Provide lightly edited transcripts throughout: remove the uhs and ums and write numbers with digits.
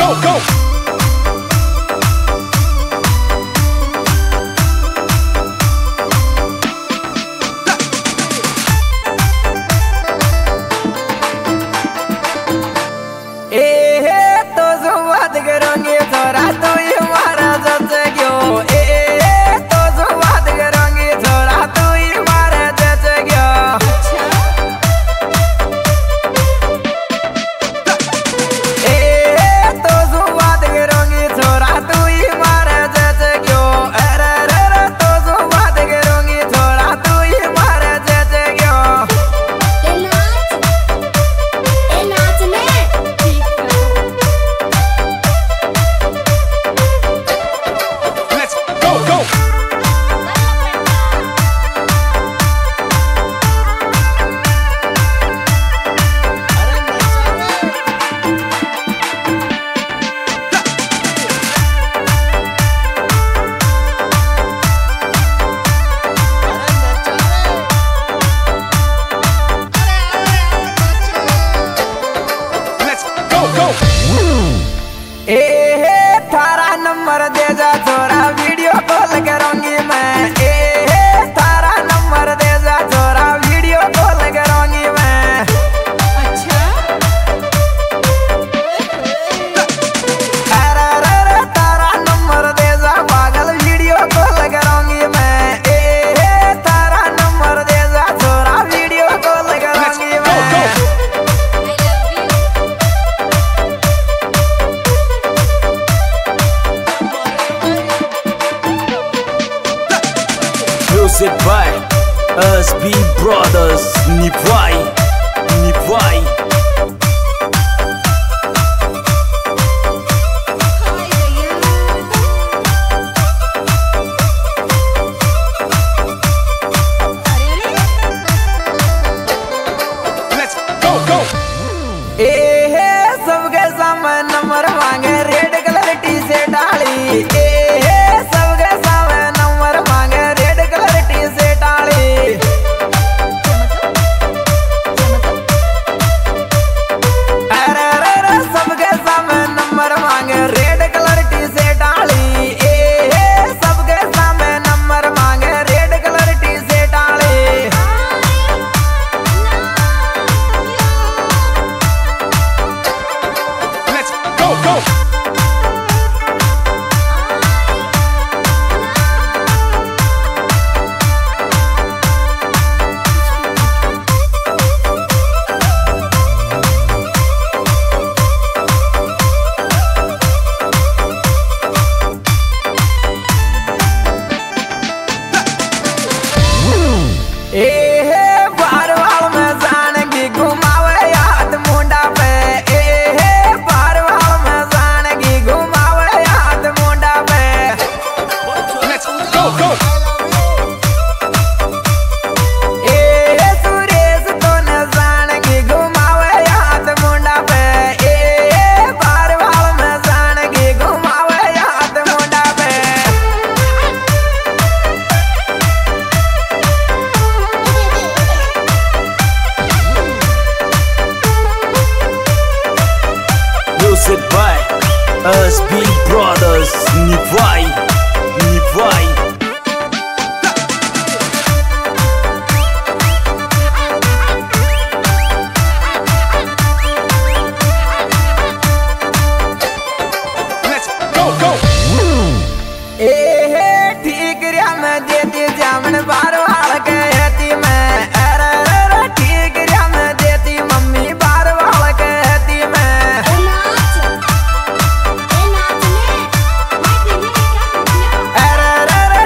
थारा नंबर दे जा छोरा वीडियो कॉल करूंगी मैं। थारा नंबर दे जा छोरा वीडियो कॉल करूंगी मैं। अच्छा अरे तारा नंबर दे जा पागल वीडियो कॉल करूंगी मैं। थारा नंबर दे जा छोरा वीडियो कॉल करूंगी मैं। Music by SB Brothers. Nipwai, Nipwai. सबके सामने नंबर मांगे रेड कलर टी शर्ट डाली। सबके सामने नंबर मांगे रेड कलर टी शर्ट डाली। अरे सबके सामने नंबर मांगे रेड कलर टी शर्ट डाली। सबके सामने नंबर मांगे रेड कलर टी शर्ट डाली। बार बार में जानगी घुमावे हाथ मुंडा पे। बार बार में जानगी घुमावे हाथ मुंडा पे। सुरेश तो न जानगी घुमावे हाथ मुंडा पे। बार बार में जानगी घुमावे हाथ मुंडा पे। Music by SB Brothers. Nipwai, Nipwai. ठीक रिया मैं देती जामन बार वाल कहती मैं। अरे ठीक रिया मैं देती मम्मी बार वाल कहती मैं। अरे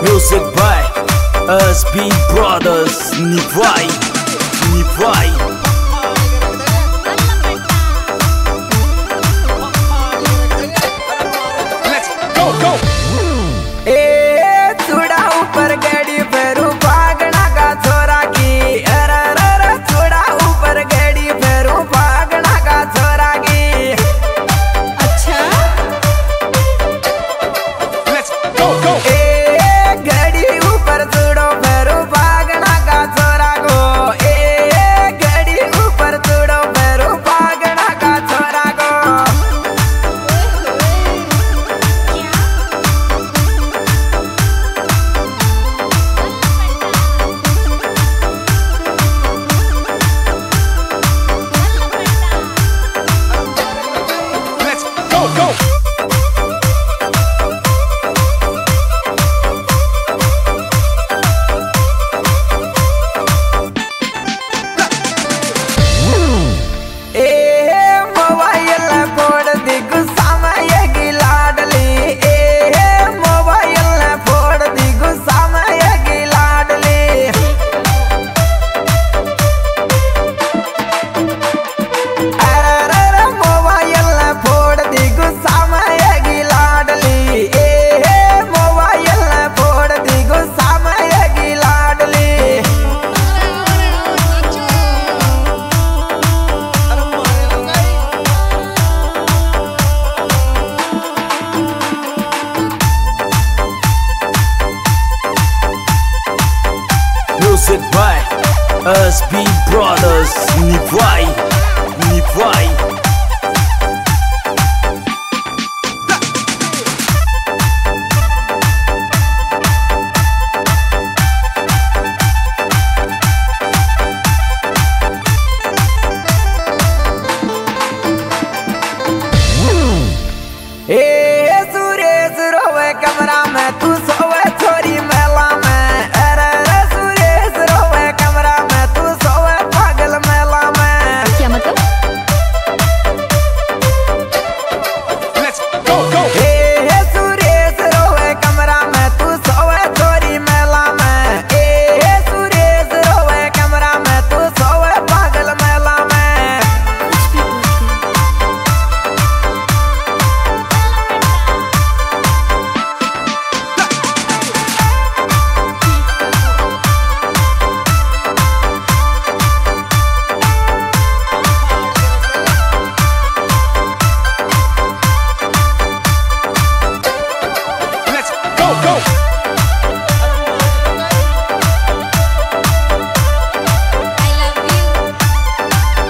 Music by SB Brothers. Nivai, Nivai. Let's go, go. ए चूड़ा ऊपर गड़ी फेरू भागना का छोरा की अरे चूड़ा ऊपर गड़ी फेरू भागना का छोरा की। अच्छा Let's go, go. ए घड़ी ऊपर चूड़ो फेरू भागना का छोरा को। ए घड़ी ऊपर चूड़ो फेरू भागना का छोरा को। Let's go, go. A mobile फोड़ दी गुस्सा में ये गिलाडली। ए मोबाइल फोड़ दी गुस्सा में ये गिलाडली। अरे मोबाइल फोड़ दी गुस्सा में ये गिलाडली। ए मोबाइल फोड़ दी गुस्सा में ये गिलाडली। Music by SB Brothers. Nivai, Nivai. ए सुरेश रोवे कमरा में तू सोवे छोरी मेला में। अरे सुरेश रोवे कमरा में तू सोवे पागल मेला में। क्या मतलब? Let's go, go. ए सुरेश रोवे कमरा में तू सोवे छोरी मेला में। ए सुरेश रोवे कमरा में तू सोवे पागल मेला में। कुछ भी बोलते। Let's go, go. I love you.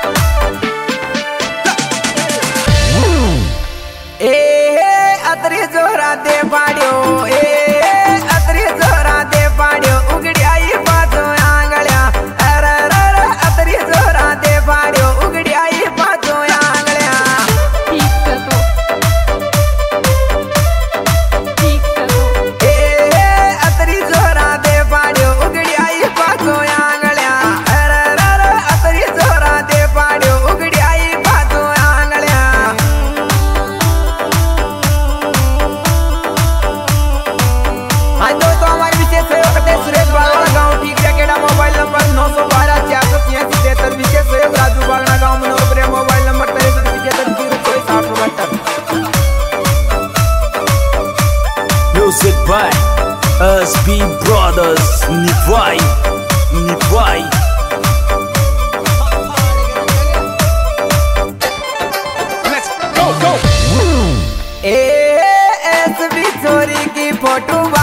ए अतरी जोरा दे पाड्यो। ए अतरी जोरा दे पाड्यो उगड़ी आई पाछो आंगळ्या। अरे अतरी जोरा दे पाड्यो उगड़ी आई पाछो आंगळ्या। ठीक कर दो। ठीक कर दो। ए अतरी जोरा दे पाड्यो उगड़ी आई पाछो आंगळ्या। अरे अतरी जोरा दे पाड्यो उगड़ी आई पाछो आंगळ्या। आज दोस्तों हमारे विशेष सहयोग करते हैं सुरेश बागड़ा गाँव टीकरा केड़ा। मोबाइल नंबर 912 483 विशेष सहयोग राजू बागड़ा गाँव Manoharpur. Mobile number 63 Music by SB Brothers. Nivai, Nivai. Let's go, go. ए एस भी चोरी की फोटो